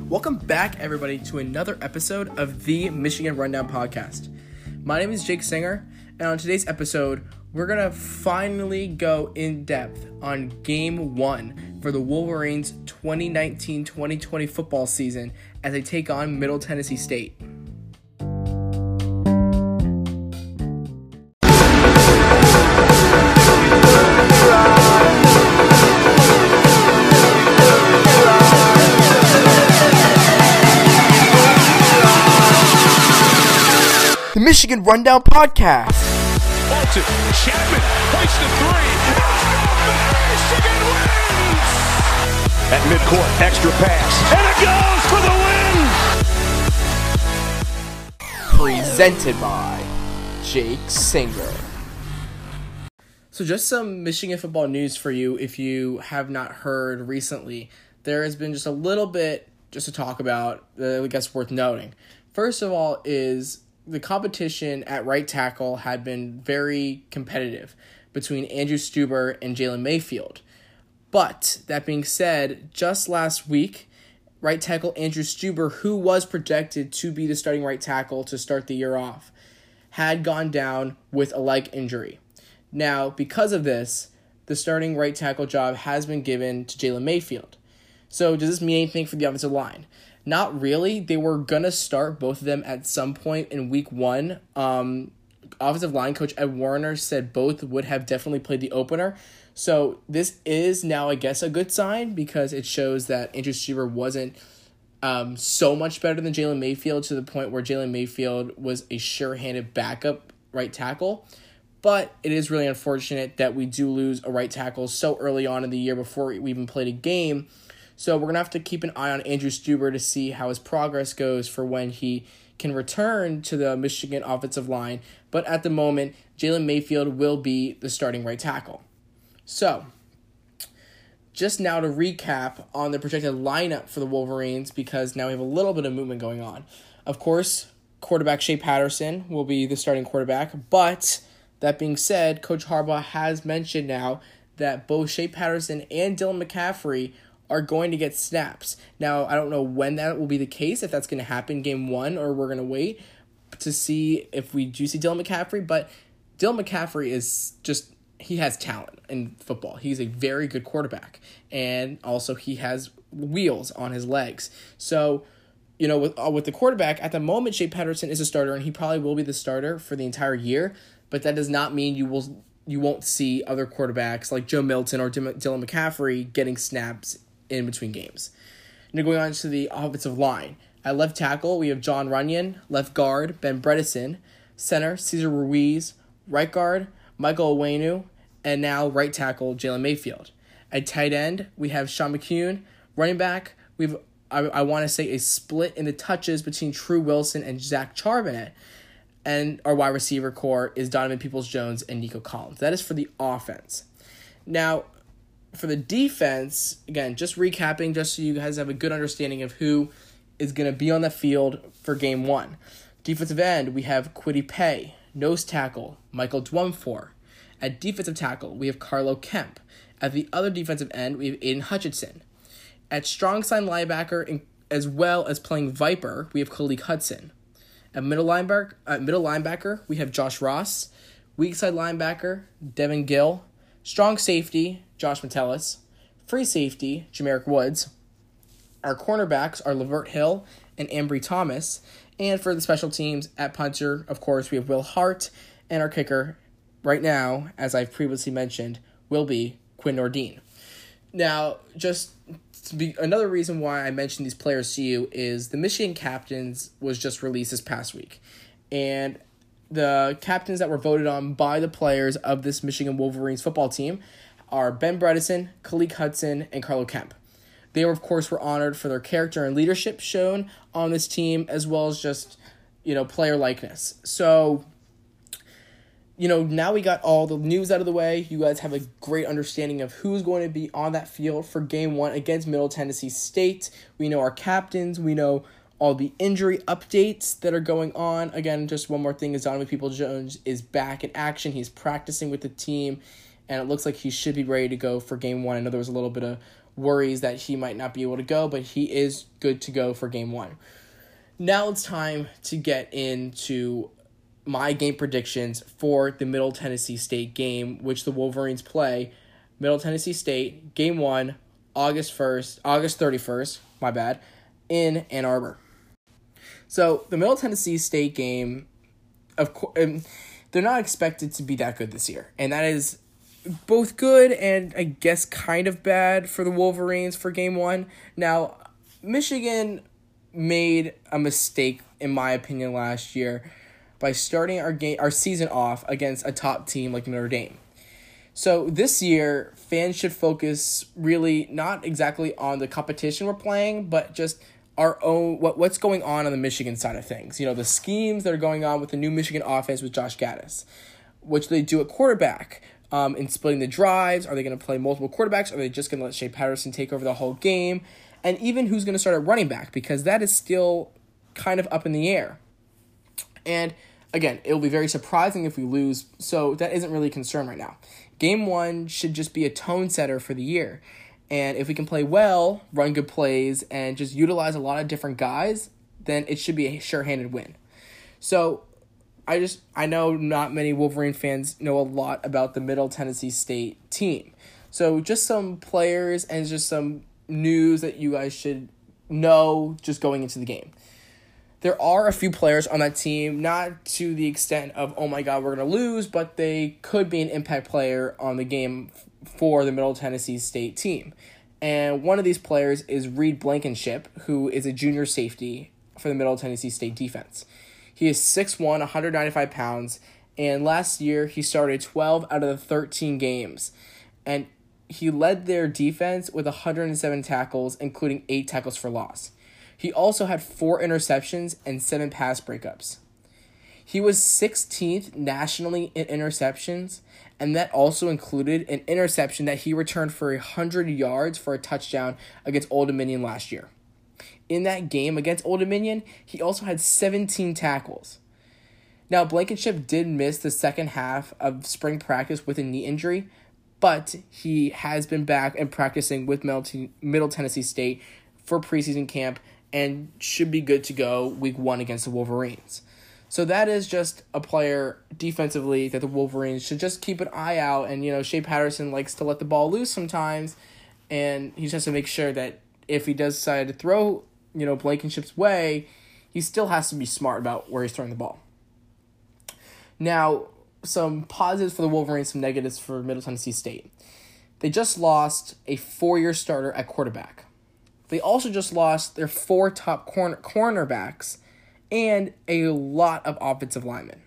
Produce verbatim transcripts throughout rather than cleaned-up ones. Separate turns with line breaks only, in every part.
Welcome back, everybody, to another episode of the Michigan Rundown Podcast. My name is Jake Singer, and on today's episode, we're going to finally go in depth on Game one for the Wolverines' twenty nineteen twenty twenty football season as they take on Middle Tennessee State. The Michigan Rundown Podcast.
Bolton, Chapman, hoists the three. Michigan wins! At midcourt, extra pass. And it goes for the win!
Presented by Jake Singer. So just some Michigan football news for you if you have not heard recently. There has been just a little bit just to talk about that I guess worth noting. First of all is the competition at right tackle had been very competitive between Andrew Stueber and Jalen Mayfield. But that being said, just last week, right tackle Andrew Stueber, who was projected to be the starting right tackle to start the year off, had gone down with a leg injury. Now, because of this, the starting right tackle job has been given to Jalen Mayfield. So does this mean anything for the offensive line? Not really. They were going to start both of them at some point in week one. Um, offensive line coach Ed Warner said both would have definitely played the opener. So this is now, I guess, a good sign because it shows that Andrew Stueber wasn't um, so much better than Jalen Mayfield to the point where Jalen Mayfield was a sure-handed backup right tackle. But it is really unfortunate that we do lose a right tackle so early on in the year before we even played a game. So we're going to have to keep an eye on Andrew Stueber to see how his progress goes for when he can return to the Michigan offensive line. But at the moment, Jalen Mayfield will be the starting right tackle. So, just now to recap on the projected lineup for the Wolverines, because now we have a little bit of movement going on. Of course, quarterback Shea Patterson will be the starting quarterback. But that being said, Coach Harbaugh has mentioned now that both Shea Patterson and Dylan McCaffrey are going to get snaps. Now, I don't know when that will be the case, if that's going to happen game one, or we're going to wait to see if we do see Dylan McCaffrey, but Dylan McCaffrey is just, he has talent in football. He's a very good quarterback, and also he has wheels on his legs. So, you know, with, uh, with the quarterback, at the moment, Shea Patterson is a starter, and he probably will be the starter for the entire year, but that does not mean you will, you won't see other quarterbacks like Joe Milton or Dylan McCaffrey getting snaps in between games. Now going on to the offensive line. At left tackle, we have Jon Runyan. Left guard, Ben Bredeson. Center, Cesar Ruiz. Right guard, Michael Onwenu. And now right tackle, Jalen Mayfield. At tight end, we have Sean McKeon. Running back, we have, I, I want to say, a split in the touches between True Wilson and Zach Charbonnet. And our wide receiver core is Donovan Peoples-Jones and Nico Collins. That is for the offense. Now, for the defense, again, just recapping, just so you guys have a good understanding of who is going to be on the field for game one. Defensive end, we have Kwity Paye. Nose tackle, Michael Dwumfour. At defensive tackle, we have Carlo Kemp. At the other defensive end, we have Aiden Hutchinson. At strong side linebacker, as well as playing Viper, we have Khaleke Hudson. At middle linebacker, at middle linebacker, we have Josh Ross. Weak side linebacker, Devin Gill. Strong safety, Josh Metellus. Free safety, Jamarick Woods. Our cornerbacks are Lavert Hill and Ambry Thomas. And for the special teams, at punter, of course, we have Will Hart. And our kicker, right now, as I've previously mentioned, will be Quinn Nordin. Now, just to be, another reason why I mentioned these players to you is the Michigan Captains was just released this past week. And the captains that were voted on by the players of this Michigan Wolverines football team are Ben Bredeson, Khaleke Hudson, and Carlo Kemp. They, of course, were honored for their character and leadership shown on this team, as well as just, you know, player likeness. So, you know, now we got all the news out of the way. You guys have a great understanding of who's going to be on that field for game one against Middle Tennessee State. We know our captains. We know all the injury updates that are going on. Again, just one more thing is Donovan Peoples-Jones is back in action. He's practicing with the team, and it looks like he should be ready to go for game one. I know there was a little bit of worries that he might not be able to go, but he is good to go for game one. Now it's time to get into my game predictions for the Middle Tennessee State game, which the Wolverines play. Middle Tennessee State, game one, August first, August thirty-first, my bad, in Ann Arbor. So the Middle Tennessee State game, of course, they're not expected to be that good this year, and that is both good and I guess kind of bad for the Wolverines for game one. Now, Michigan made a mistake, in my opinion, last year by starting our game, our season off against a top team like Notre Dame. So this year, fans should focus really not exactly on the competition we're playing, but just our own what what's going on on the Michigan side of things. You know, the schemes that are going on with the new Michigan offense with Josh Gaddis, which they do at quarterback, um, in splitting the drives. Are they going to play multiple quarterbacks? Are they just going to let Shea Patterson take over the whole game? And even who's going to start at running back, because that is still kind of up in the air. And again, it will be very surprising if we lose, so that isn't really a concern right now. Game one should just be a tone setter for the year. And if we can play well, run good plays, and just utilize a lot of different guys, then it should be a sure-handed win. So I just I know not many Wolverine fans know a lot about the Middle Tennessee State team. So just some players and just some news that you guys should know just going into the game. There are a few players on that team, not to the extent of, oh my God, we're going to lose, but they could be an impact player on the game for the Middle Tennessee State team. And one of these players is Reed Blankenship, who is a junior safety for the Middle Tennessee State defense. He is six one, one hundred ninety-five pounds, and last year he started twelve out of the thirteen games. And he led their defense with one hundred seven tackles, including eight tackles for loss. He also had four interceptions and seven pass breakups. He was sixteenth nationally in interceptions, and that also included an interception that he returned for one hundred yards for a touchdown against Old Dominion last year. In that game against Old Dominion, he also had seventeen tackles. Now, Blankenship did miss the second half of spring practice with a knee injury, but he has been back and practicing with Middle Tennessee State for preseason camp and should be good to go week one against the Wolverines. So that is just a player defensively that the Wolverines should just keep an eye out. And, you know, Shea Patterson likes to let the ball loose sometimes, and he just has to make sure that if he does decide to throw, you know, Blankenship's way, he still has to be smart about where he's throwing the ball. Now, some positives for the Wolverines, some negatives for Middle Tennessee State. They just lost a four-year starter at quarterback. They also just lost their four top corner cornerbacks and a lot of offensive linemen.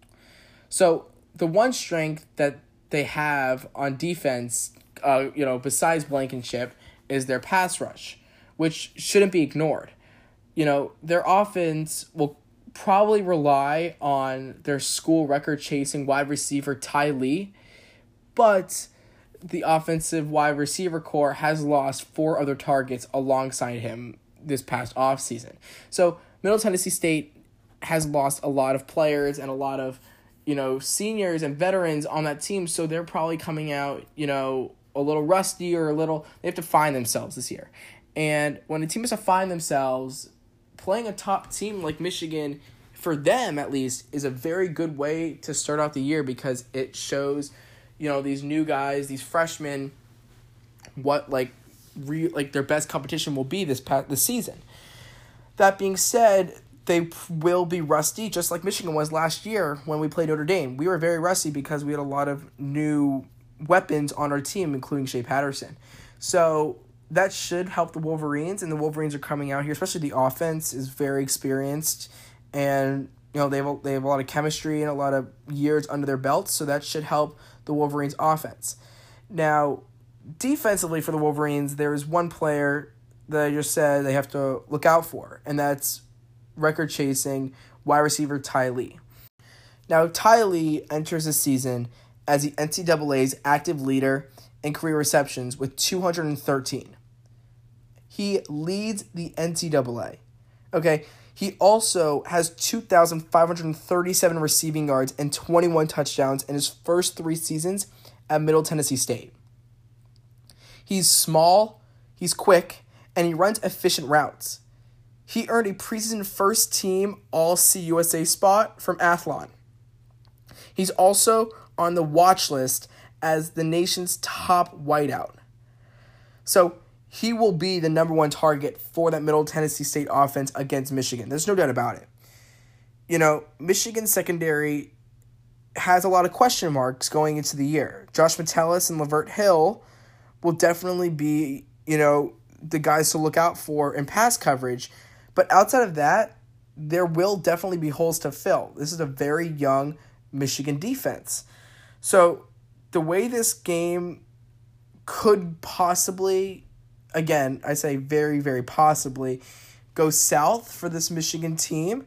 So the one strength that they have on defense, uh, you know, besides Blankenship, is their pass rush, which shouldn't be ignored. You know, their offense will probably rely on their school record-chasing wide receiver Ty Lee, but the offensive wide receiver core has lost four other targets alongside him this past offseason. So Middle Tennessee State has lost a lot of players and a lot of, you know, seniors and veterans on that team, so they're probably coming out, you know, a little rusty or a little, they have to find themselves this year. And when a team has to find themselves, playing a top team like Michigan, for them at least, is a very good way to start out the year because it shows, you know, these new guys, these freshmen, what like re- like their best competition will be this past this season. That being said, they will be rusty, just like Michigan was last year when we played Notre Dame. We were very rusty because we had a lot of new weapons on our team, including Shea Patterson. So that should help the Wolverines, and the Wolverines are coming out here, especially the offense is very experienced, and you know they have a, they have a lot of chemistry and a lot of years under their belts, so that should help the Wolverines' offense. Now, defensively for the Wolverines, there is one player that I just said they have to look out for, and that's record-chasing wide receiver Ty Lee. Now, Ty Lee enters the season as the N C double A's active leader in career receptions with two hundred thirteen. He leads the N C double A. Okay, he also has two thousand five hundred thirty-seven receiving yards and twenty-one touchdowns in his first three seasons at Middle Tennessee State. He's small, He's quick, and he runs efficient routes. He earned a preseason first-team All-C U S A spot from Athlon. He's also on the watch list as the nation's top wideout. So he will be the number one target for that Middle Tennessee State offense against Michigan. There's no doubt about it. You know, Michigan's secondary has a lot of question marks going into the year. Josh Metellus and Lavert Hill will definitely be, you know, the guys to look out for in pass coverage. But outside of that, there will definitely be holes to fill. This is a very young Michigan defense. So the way this game could possibly, again, I say very, very possibly, go south for this Michigan team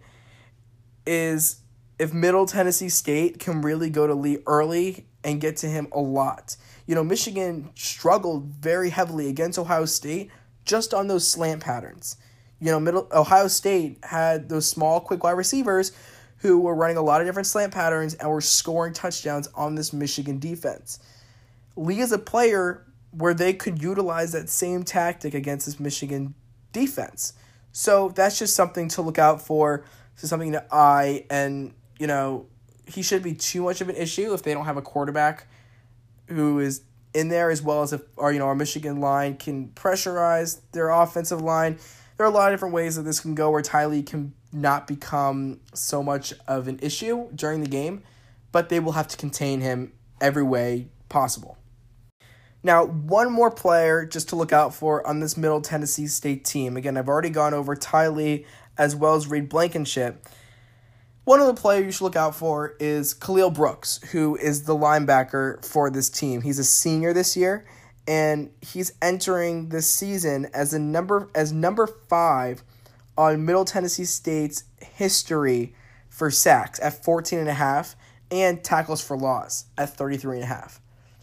is if Middle Tennessee State can really go to Lee early and get to him a lot. You know, Michigan struggled very heavily against Ohio State just on those slant patterns. You know, Middle Ohio State had those small, quick wide receivers who were running a lot of different slant patterns and were scoring touchdowns on this Michigan defense. Lee is a player where they could utilize that same tactic against this Michigan defense. So that's just something to look out for. This is something to eye, and, you know, he shouldn't be too much of an issue if they don't have a quarterback who is in there, as well as if our, you know, our Michigan line can pressurize their offensive line. There are a lot of different ways that this can go where Ty Lee can not become so much of an issue during the game, but they will have to contain him every way possible. Now, one more player just to look out for on this Middle Tennessee State team. Again, I've already gone over Ty Lee as well as Reed Blankenship. One of the players you should look out for is Khalil Brooks, who is the linebacker for this team. He's a senior this year, and he's entering this season as a number as number five on Middle Tennessee State's history for sacks at fourteen and a half and tackles for loss at thirty-three and a half.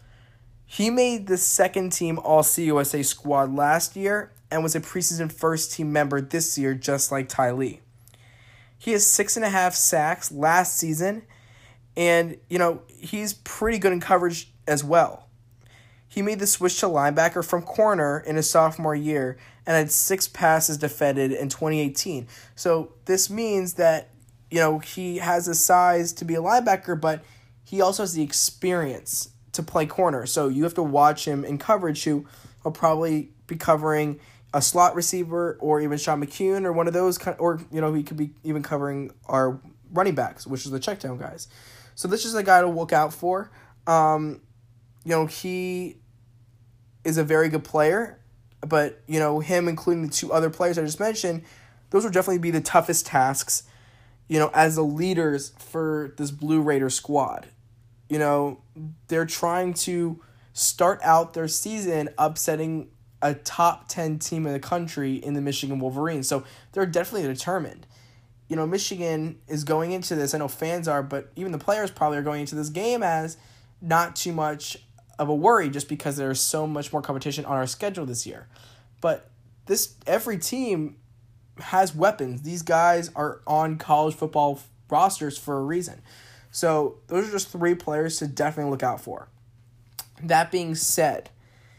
He made the second team All-C U S A squad last year and was a preseason first-team member this year, just like Ty Lee. He has six and a half sacks last season, and, you know, he's pretty good in coverage as well. He made the switch to linebacker from corner in his sophomore year and had six passes defended in twenty eighteen. So this means that, you know, he has the size to be a linebacker, but he also has the experience to play corner. So you have to watch him in coverage, who will probably be covering a slot receiver or even Sean McCune or one of those, or, you know, he could be even covering our running backs, which is the checkdown guys. So this is a guy to look out for. Um, you know, he is a very good player, but, you know, him including the two other players I just mentioned, those would definitely be the toughest tasks, you know, as the leaders for this Blue Raider squad. You know, they're trying to start out their season upsetting a top ten team in the country in the Michigan Wolverines. So they're definitely determined. You know, Michigan is going into this, I know fans are, but even the players probably are going into this game as not too much of a worry just because there's so much more competition on our schedule this year. But this every team has weapons. These guys are on college football rosters for a reason. So those are just three players to definitely look out for. That being said,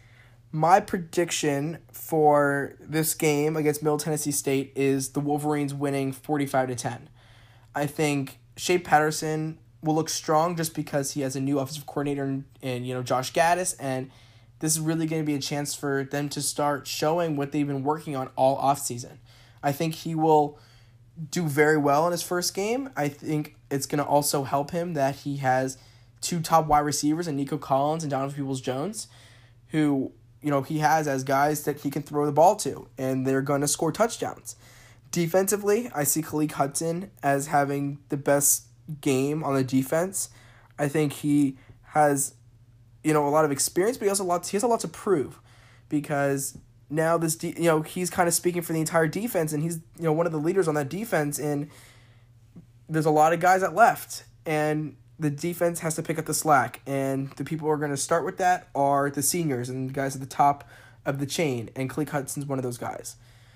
my prediction for this game against Middle Tennessee State is the Wolverines winning forty-five to ten. I think Shea Patterson will look strong just because he has a new offensive coordinator in, in you know, Josh Gaddis, and this is really going to be a chance for them to start showing what they've been working on all offseason. I think he will do very well in his first game. I think it's going to also help him that he has two top wide receivers in Nico Collins and Donovan Peoples-Jones, who, you know, he has as guys that he can throw the ball to, and they're going to score touchdowns. Defensively, I see Khaleke Hudson as having the best game on the defense. I think he has, you know, a lot of experience, but he also lots he has a lot to prove, because now this de- you know, he's kind of speaking for the entire defense, and he's, you know, one of the leaders on that defense, and there's a lot of guys that left, and the defense has to pick up the slack, and the people who are going to start with that are the seniors and the guys at the top of the chain, and Khaleke Hudson's one of those guys.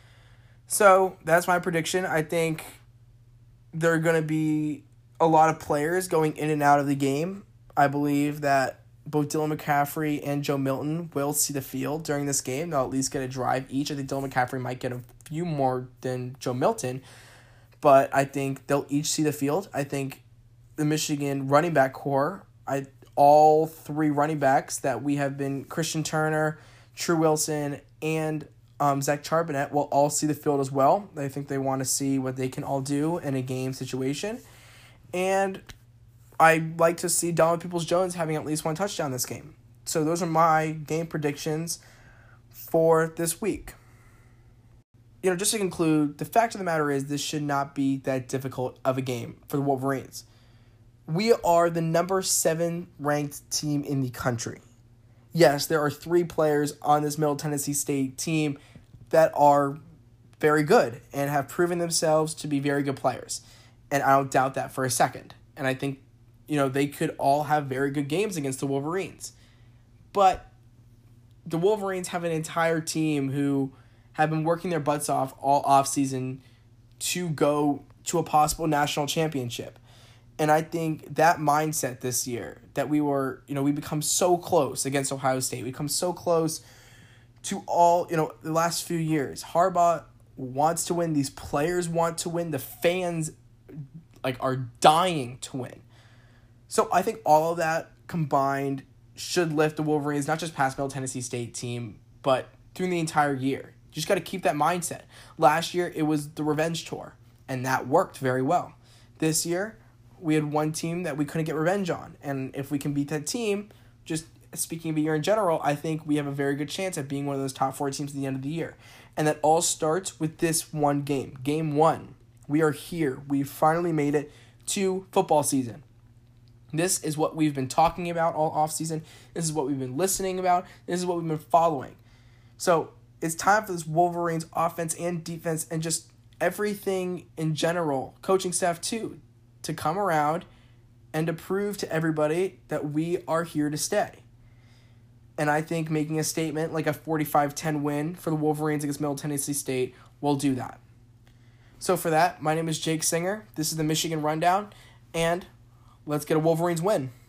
So that's my prediction. I think there are going to be a lot of players going in and out of the game. I believe that, both Dylan McCaffrey and Joe Milton will see the field during this game. They'll at least get a drive each. I think Dylan McCaffrey might get a few more than Joe Milton, but I think they'll each see the field. I think the Michigan running back core, I all three running backs that we have been, Christian Turner, True Wilson, and um, Zach Charbonnet, will all see the field as well. I think they want to see what they can all do in a game situation. And I like to see Donovan Peoples-Jones having at least one touchdown this game. So those are my game predictions for this week. You know, just to conclude, the fact of the matter is this should not be that difficult of a game for the Wolverines. We are the number seven ranked team in the country. Yes, there are three players on this Middle Tennessee State team that are very good and have proven themselves to be very good players. And I don't doubt that for a second. And I think, you know, they could all have very good games against the Wolverines. But the Wolverines have an entire team who have been working their butts off all offseason to go to a possible national championship. And I think that mindset this year, that we were, you know, we become so close against Ohio State. We become so close to all, you know, the last few years. Harbaugh wants to win. These players want to win. The fans, like, are dying to win. So I think all of that combined should lift the Wolverines, not just past Middle Tennessee State team, but through the entire year. You just got to keep that mindset. Last year, it was the revenge tour, and that worked very well. This year, we had one team that we couldn't get revenge on. And if we can beat that team, just speaking of the year in general, I think we have a very good chance at being one of those top four teams at the end of the year. And that all starts with this one game. Game one. We are here. We've finally made it to football season. This is what we've been talking about all offseason. This is what we've been listening about. This is what we've been following. So it's time for this Wolverines offense and defense and just everything in general, coaching staff too, to come around and to prove to everybody that we are here to stay. And I think making a statement like a forty-five ten win for the Wolverines against Middle Tennessee State will do that. So for that, my name is Jake Singer. This is the Michigan Rundown, and let's get a Wolverines win.